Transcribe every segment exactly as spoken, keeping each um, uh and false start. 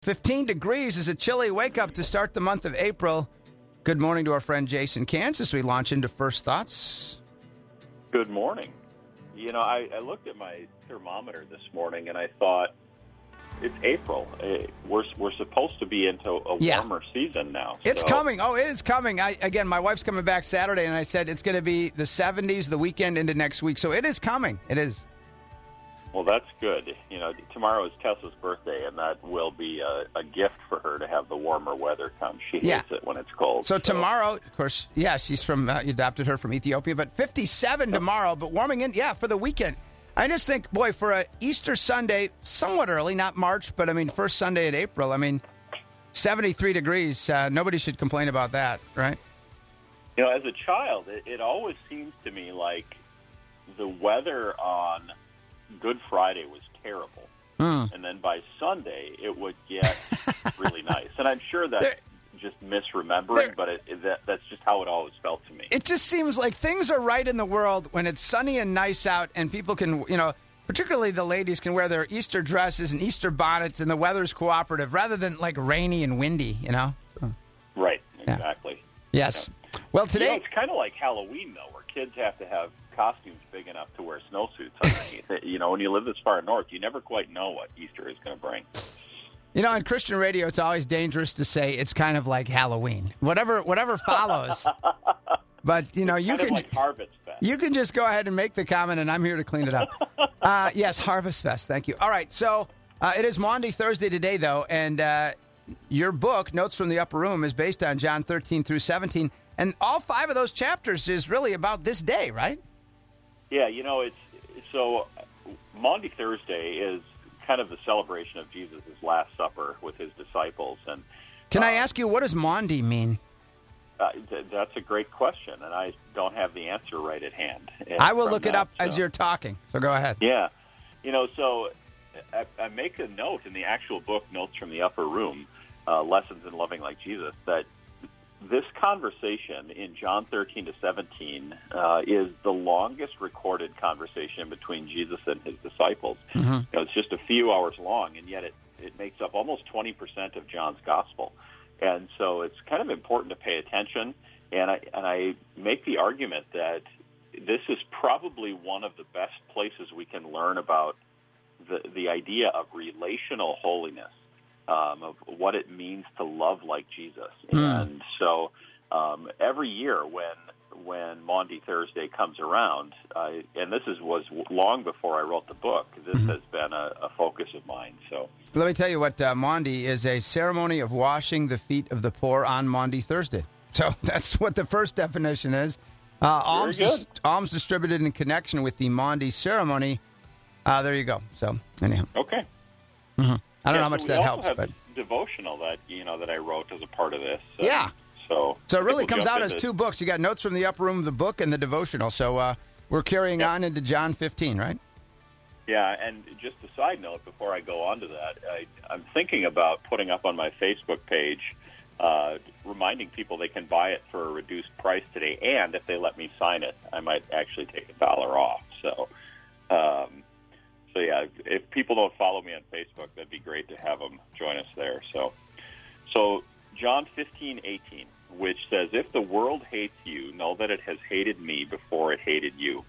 fifteen degrees is a chilly wake-up to start the month of April. Good morning to our friend Jason Kansas. We launch into First Thoughts. Good morning. You know, I, I looked at my thermometer this morning, and I thought, it's April. We're we're supposed to be into a yeah. warmer season now. It's so. coming. Oh, it is coming. I, again, my wife's coming back Saturday, and I said it's going to be the seventies the weekend into next week. So it is coming. It is. Well, that's good. You know, tomorrow is Tessa's birthday, and that will be a, a gift for her to have the warmer weather come. She hates yeah. it when it's cold. So, so tomorrow, of course, yeah, she's from, uh, you adopted her from Ethiopia, but fifty-seven tomorrow, but warming in, yeah, for the weekend. I just think, boy, for a Easter Sunday, somewhat early, not March, but I mean, first Sunday in April, I mean, seventy-three degrees, uh, nobody should complain about that, right? You know, as a child, it, it always seems to me like the weather on Good Friday was terrible. Mm. And then by Sunday, it would get really nice. And I'm sure that's there, just misremembering, there, but it, it, that, that's just how it always felt to me. It just seems like things are right in the world when it's sunny and nice out and people can, you know, particularly the ladies can wear their Easter dresses and Easter bonnets and the weather's cooperative rather than like rainy and windy, you know? Right, exactly. Yeah. Yes. Yeah. Well, today... You know, it's kind of like Halloween, though, where kids have to have costumes big enough to wear snowsuits underneath. You know, when you live this far north, you never quite know what Easter is going to bring. You know, on Christian radio, it's always dangerous to say it's kind of like Halloween. Whatever whatever follows. But, you know, it's you kind can... Of like Harvest Fest. You can just go ahead and make the comment, and I'm here to clean it up. uh, yes, Harvest Fest. Thank you. All right, so uh, it is Maundy Thursday today, though, and uh, your book, Notes from the Upper Room, is based on John thirteen through seventeen, and all five of those chapters is really about this day, right? Yeah, you know, it's so Maundy Thursday is kind of the celebration of Jesus' Last Supper with his disciples. And Can uh, I ask you, what does Maundy mean? Uh, th- that's a great question, and I don't have the answer right at hand. I will look that, it up so. as you're talking, so go ahead. Yeah. You know, so I, I make a note in the actual book, Notes from the Upper Room, uh, Lessons in Loving Like Jesus, that this conversation in John thirteen to seventeen uh, is the longest recorded conversation between Jesus and his disciples. Mm-hmm. You know, it's just a few hours long, and yet it, it makes up almost twenty percent of John's gospel. And so it's kind of important to pay attention. And I, and I make the argument that this is probably one of the best places we can learn about the, the idea of relational holiness. Um, of what it means to love like Jesus. Mm. And so um, every year when when Maundy Thursday comes around, uh, and this is, was long before I wrote the book, this mm-hmm. has been a, a focus of mine. So let me tell you what uh, Maundy is, a ceremony of washing the feet of the poor on Maundy Thursday. So that's what the first definition is. Uh, alms, dis- alms distributed in connection with the Maundy ceremony. Uh, there you go. So anyhow. Okay. Mm-hmm. I don't yeah, know how much so that also helps, have but devotional that you know that I wrote as a part of this. Um, yeah. So so it really comes out as into... two books. You got Notes from the Upper Room of the book and the devotional. So uh, we're carrying yep. on into John fifteen, right? Yeah, and just a side note before I go on to that, I, I'm thinking about putting up on my Facebook page, uh, reminding people they can buy it for a reduced price today, and if they let me sign it, I might actually take a dollar off. So. Um, So, yeah, if people don't follow me on Facebook, that'd be great to have them join us there. So, so John fifteen eighteen, which says, if the world hates you, know that it has hated me before it hated you.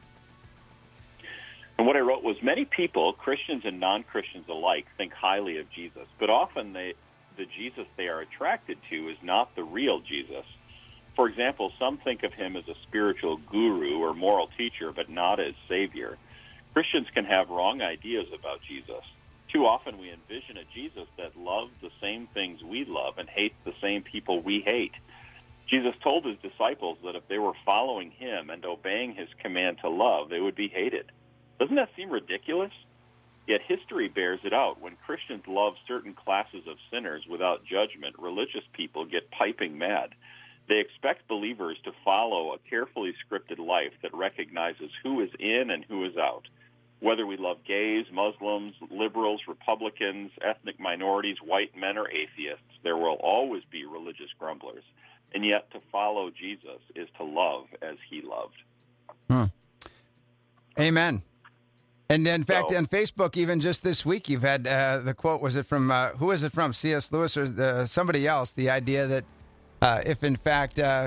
And what I wrote was, many people, Christians and non-Christians alike, think highly of Jesus, but often they, the Jesus they are attracted to is not the real Jesus. For example, some think of him as a spiritual guru or moral teacher, but not as Savior. Christians can have wrong ideas about Jesus. Too often we envision a Jesus that loves the same things we love and hates the same people we hate. Jesus told his disciples that if they were following him and obeying his command to love, they would be hated. Doesn't that seem ridiculous? Yet history bears it out. When Christians love certain classes of sinners without judgment, religious people get piping mad. They expect believers to follow a carefully scripted life that recognizes who is in and who is out. Whether we love gays, Muslims, liberals, Republicans, ethnic minorities, white men, or atheists, there will always be religious grumblers. And yet to follow Jesus is to love as he loved. Hmm. Amen. And in fact, So- on Facebook, even just this week, you've had uh, the quote, was it from, uh, who is it from, C S. Lewis or the, somebody else, the idea that uh, if in fact, uh,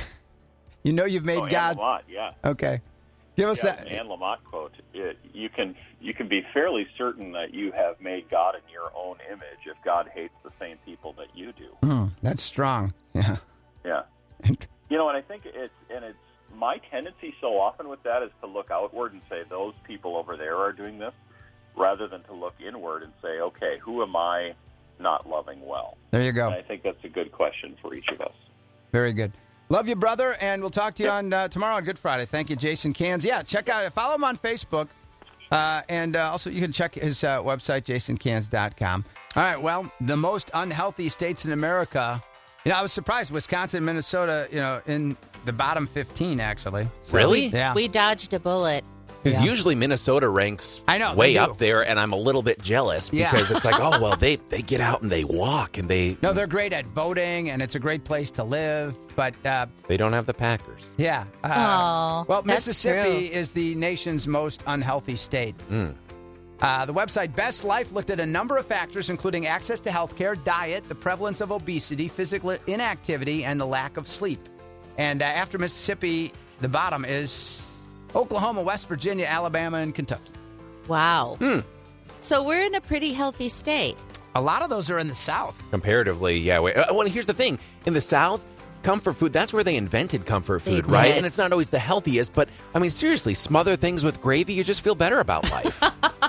you know you've made Oh, Anne God... Lamott, yeah. Okay. Give us Yeah, that. an Anne Lamott quote. It, you can you can be fairly certain that you have made God in your own image if God hates the same people that you do. Mm, that's strong. Yeah. Yeah. You know, and I think it's and it's my tendency so often with that is to look outward and say those people over there are doing this, rather than to look inward and say, okay, who am I not loving well? There you go. And I think that's a good question for each of us. Very good. Love you, brother, and we'll talk to you on uh, tomorrow on Good Friday. Thank you, Jason Cans. Yeah, check out, follow him on Facebook, uh, and uh, also you can check his uh, website, jason cans dot com. All right, well, the most unhealthy states in America. You know, I was surprised. Wisconsin, Minnesota, you know, in the bottom fifteen, actually. So, Really? Yeah. We dodged a bullet. Because Yeah. usually Minnesota ranks I know, they way do. up there, and I'm a little bit jealous Yeah. because it's like, oh, well, they, they get out and they walk, and they No, they're great at voting, and it's a great place to live. But, uh, they don't have the Packers. yeah. Uh, Aw, well, that's Mississippi true. is the nation's most unhealthy state. Mm. Uh, the website Best Life looked at a number of factors, including access to health care, diet, the prevalence of obesity, physical inactivity, and the lack of sleep. And uh, after Mississippi, the bottom is Oklahoma, West Virginia, Alabama, and Kentucky. Wow. Hmm. So we're in a pretty healthy state. A lot of those are in the South. Comparatively, yeah. Wait, uh, well, here's the thing. In the South, comfort food, that's where they invented comfort They food, right? did. And it's not always the healthiest, but, I mean, seriously, smother things with gravy, you just feel better about life.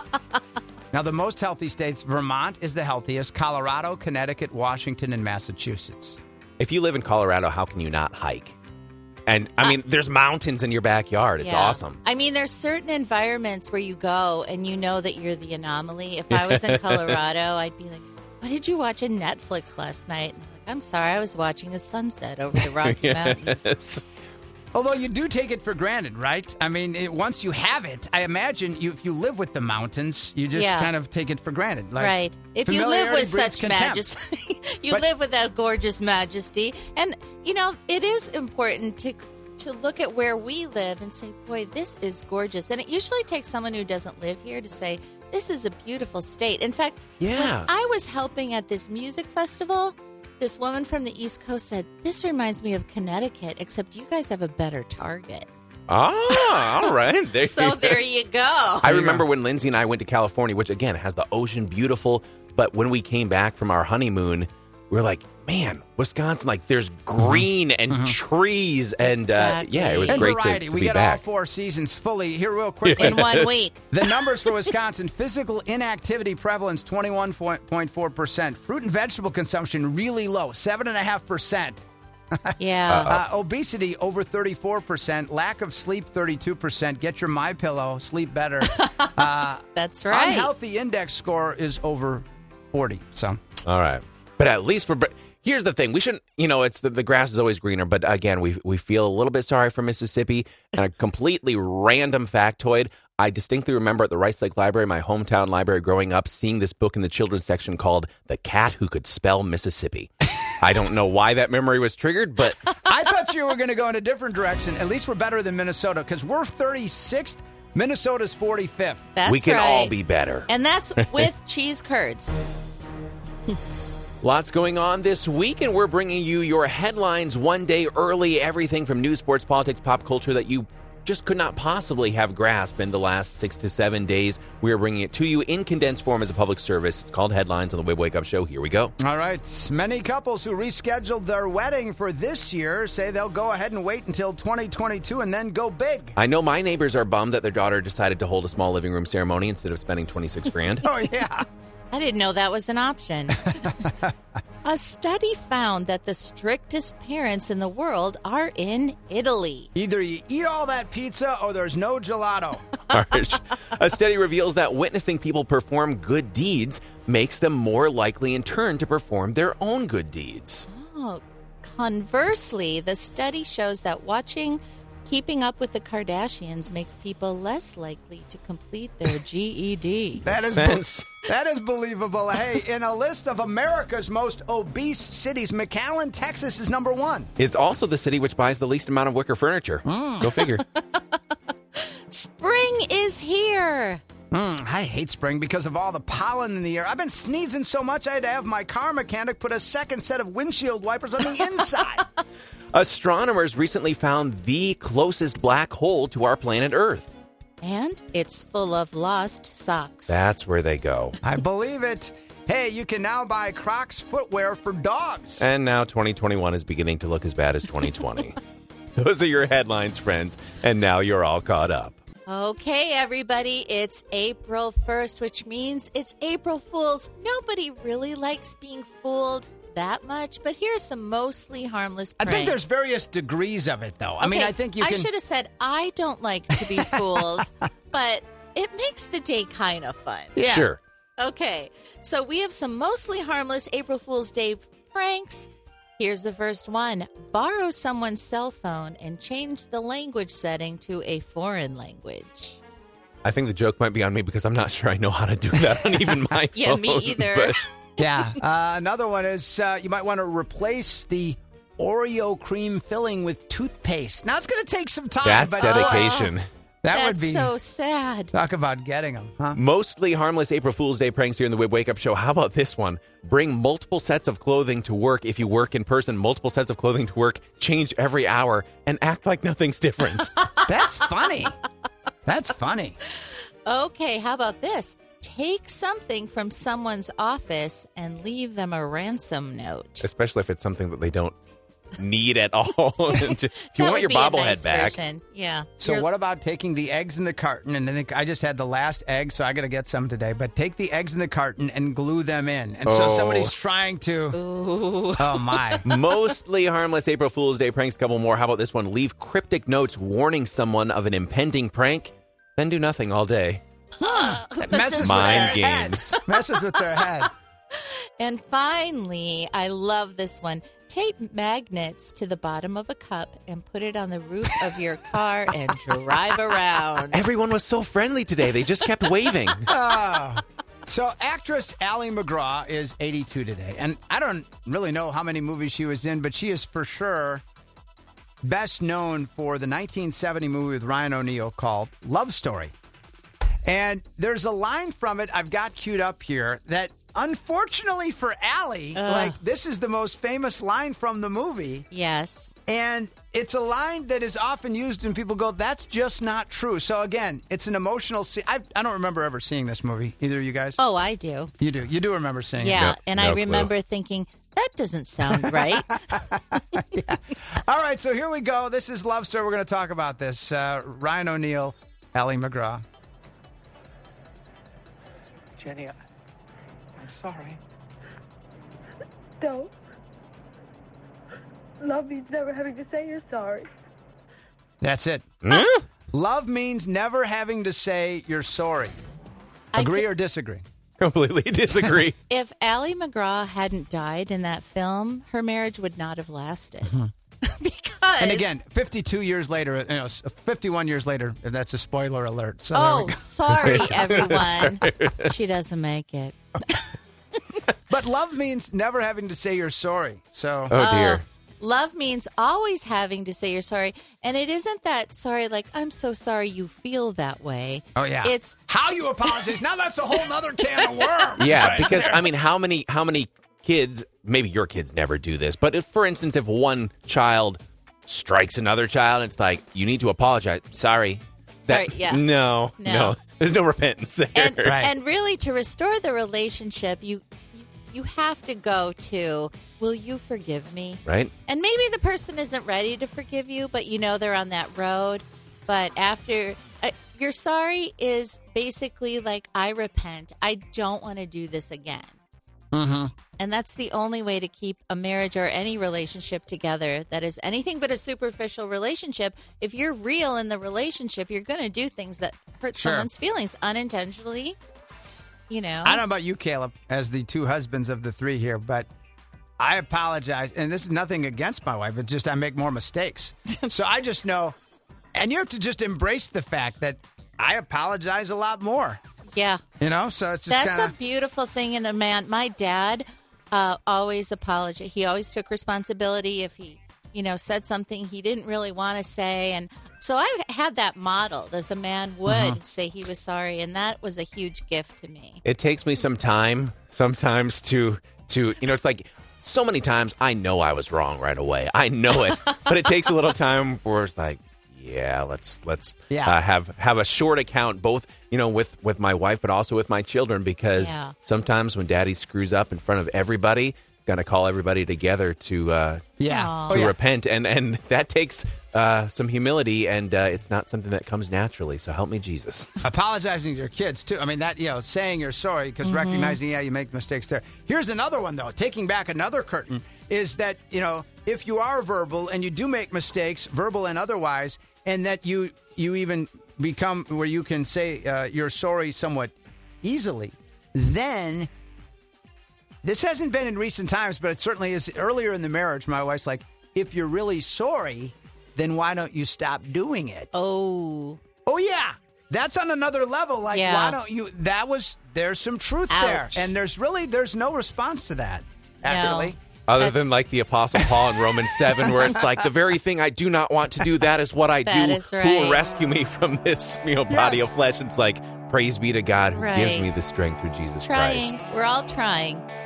Now, the most healthy states, Vermont is the healthiest, Colorado, Connecticut, Washington, and Massachusetts. If you live in Colorado, how can you not hike? And, I mean, there's mountains in your backyard. It's Yeah. awesome. I mean, there's certain environments where you go and you know that you're the anomaly. If I was in Colorado, I'd be like, what did you watch on Netflix last night? And I'm like, I'm sorry, I was watching a sunset over the Rocky Mountains. Yes. Although you do take it for granted, right? I mean, it, once you have it, I imagine you, if you live with the mountains, you just Yeah. kind of take it for granted. Like, Right. If you live with familiarity breeds such contempt. majesty, you But- live with that gorgeous majesty. And, you know, it is important to to look at where we live and say, boy, this is gorgeous. And it usually takes someone who doesn't live here to say, this is a beautiful state. In fact, Yeah. when I was helping at this music festival, this woman from the East Coast said, this reminds me of Connecticut, except you guys have a better Target. Ah, all right. There So there you go. I remember when Lindsay and I went to California, which again has the ocean, beautiful. But when we came back from our honeymoon, we were like, man, Wisconsin, like there's green and trees. And uh, yeah, it was and great variety. to, to we be get back. all four seasons fully. Here, real quickly. In one week. The numbers for Wisconsin: physical inactivity prevalence twenty-one point four percent. Fruit and vegetable consumption really low, seven and a half percent. Yeah. Uh, obesity over thirty-four percent. Lack of sleep thirty-two percent. Get your My Pillow, sleep better. Uh, That's right. Unhealthy index score is over forty. So All right. But at least we're. Here's the thing. We shouldn't, you know, it's the, the grass is always greener. But again, we we feel a little bit sorry for Mississippi. And a completely random factoid. I distinctly remember at the Rice Lake Library, my hometown library growing up, seeing this book in the children's section called The Cat Who Could Spell Mississippi. I don't know why that memory was triggered, but I thought you were going to go in a different direction. At least we're better than Minnesota because we're thirty-sixth. Minnesota's forty-fifth. That's we can right. all be better. And that's with cheese curds. Lots going on this week, and we're bringing you your headlines one day early. Everything from news, sports, politics, pop culture that you just could not possibly have grasped in the last six to seven days. We are bringing it to you in condensed form as a public service. It's called Headlines on the Wib Wake Up Show. Here we go. All right. Many couples who rescheduled their wedding for this year say they'll go ahead and wait until twenty twenty-two and then go big. I know my neighbors are bummed that their daughter decided to hold a small living room ceremony instead of spending twenty-six grand. Oh, yeah. I didn't know that was an option. A study found that the strictest parents in the world are in Italy. Either you eat all that pizza or there's no gelato. Harsh. A study reveals that witnessing people perform good deeds makes them more likely in turn to perform their own good deeds. Oh, conversely, the study shows that watching Keeping Up with the Kardashians makes people less likely to complete their G E D. That is Sense. that is believable. Hey, in a list of America's most obese cities, McAllen, Texas is number one. It's also the city which buys the least amount of wicker furniture. Go figure. Spring is here. Mm, I hate spring because of all the pollen in the air. I've been sneezing so much I had to have my car mechanic put a second set of windshield wipers on the inside. Astronomers recently found the closest black hole to our planet Earth. And it's full of lost socks. That's where they go. I believe it. Hey, you can now buy Crocs footwear for dogs. And now twenty twenty-one is beginning to look as bad as twenty twenty. Those are your headlines, friends. And now you're all caught up. Okay, everybody, it's April first, which means it's April Fool's. Nobody really likes being fooled that much, but here's some mostly harmless I pranks. think there's various degrees of it, though. I mean, Okay, I think you can... I should have said I don't like to be fooled, but it makes the day kind of fun. Yeah. Sure. Okay, so we have some mostly harmless April Fool's Day pranks. Here's the first one. Borrow someone's cell phone and change the language setting to a foreign language. I think the joke might be on me because I'm not sure I know how to do that on even my Yeah, phone. me either. but- Yeah. Uh, another one is uh, you might want to replace the Oreo cream filling with toothpaste. Now, it's going to take some time. That's but dedication. That That's would be... so sad. Talk about getting them, huh? Mostly harmless April Fool's Day pranks here in the Wib Wake Up Show. How about this one? Bring multiple sets of clothing to work if you work in person. Multiple sets of clothing to work. Change every hour and act like nothing's different. That's funny. That's funny. Okay, how about this? Take something from someone's office and leave them a ransom note. Especially if it's something that they don't need at all. if you That want would your be a bobblehead nice back. version. Yeah. So You're- what about taking the eggs in the carton? And I think I just had the last egg, so I got to get some today. But take the eggs in the carton and glue them in. And so Oh. somebody's trying to... Ooh. Oh, my. Mostly harmless April Fool's Day pranks. A couple more. How about this one? Leave cryptic notes warning someone of an impending prank, then do nothing all day. It This messes is with Mind their head. games. Messes with their head. And finally, I love this one. Tape magnets to the bottom of a cup and put it on the roof of your car and drive around. Everyone was so friendly today. They just kept waving. Oh. So actress Ally McGraw is eighty-two today. And I don't really know how many movies she was in, but she is for sure best known for the nineteen seventy movie with Ryan O'Neal called Love Story. And there's a line from it I've got queued up here that, unfortunately for Ally, like this is the most famous line from the movie. Yes. And it's a line that is often used and people go, that's just not true. So again, it's an emotional scene. I, I don't remember ever seeing this movie. Either of you guys? Oh, I do. You do. You do remember seeing Yeah. No- and no I clue. remember thinking, that doesn't sound right. it. Yeah. All right, so here we go. This is Love Story. We're going to talk about this. Uh, Ryan O'Neal, Ally McGraw. Jenny, I, I'm sorry. Don't. Love means never having to say you're sorry. That's it. Hmm? Love means never having to say you're sorry. I Agree thi- or disagree? Completely disagree. If Ally McGraw hadn't died in that film, her marriage would not have lasted. because And again, fifty-two years later, you know, fifty-one years later, if that's a spoiler alert. So there Oh, we go. sorry, everyone. She doesn't make it. But love means never having to say you're sorry. So Oh, dear. Love means always having to say you're sorry. And it isn't that sorry, like, I'm so sorry you feel that way. Oh, yeah. It's how you apologize. Now that's a whole nother can of worms. Yeah, right because there. I mean, how many how many kids? Maybe your kids never do this, but if, for instance, if one child strikes another child, it's like you need to apologize. Sorry. Sorry, yeah. No, No. no, There's no repentance there. and, Right. and really to restore the relationship, you, you you have to go to, will you forgive me? Right? And maybe the person isn't ready to forgive you, but you know they're on that road. But after uh, you're sorry is basically like, I repent. I don't want to do this again. Mm-hmm. And that's the only way to keep a marriage or any relationship together that is anything but a superficial relationship. If you're real in the relationship, you're going to do things that hurt Sure. someone's feelings unintentionally. You know, I don't know about you, Caleb, as the two husbands of the three here, but I apologize. And this is nothing against my wife. It's just I make more mistakes. So I just know. And you have to just embrace the fact that I apologize a lot more. yeah. You know, so it's just That's kind a of. beautiful thing in a man. My dad uh, always apologized. He always took responsibility if he, you know, said something he didn't really want to say. And So I had that modeled as a man would Uh-huh. say he was sorry, and that was a huge gift to me. It takes me some time sometimes to to you know, it's like so many times I know I was wrong right away. I know it, but it takes a little time where it's like, yeah, let's let's Yeah. uh, have have a short account, both you know with with my wife, but also with my children, because Yeah. sometimes when Daddy screws up in front of everybody, he's got to call everybody together to uh, Yeah. Aw. Oh, to yeah. repent, and and that takes uh, some humility, and uh, it's not something that comes naturally. So help me, Jesus. Apologizing to your kids, too. I mean, that, you know, saying you're sorry because recognizing, yeah, you make mistakes there. Here's another one, though. Taking back another curtain is that, you know, if you are verbal and you do make mistakes, verbal and otherwise, and that you you even become where you can say uh, you're sorry somewhat easily, then this hasn't been in recent times, but it certainly is earlier in the marriage. My wife's like, if you're really sorry, then why don't you stop doing it? Oh, Oh yeah, that's on another level. Like, Yeah. why don't you? That was there's some truth there, Ouch. and there's really there's no response to that. Actually, Other That's- than like the Apostle Paul in Romans seven, where it's like the very thing I do not want to do, that is what I That do. is Who will right. rescue me from this, you know, body Yes. of flesh? It's like, praise be to God who gives Right. me the strength through Jesus trying. Christ. We're all trying.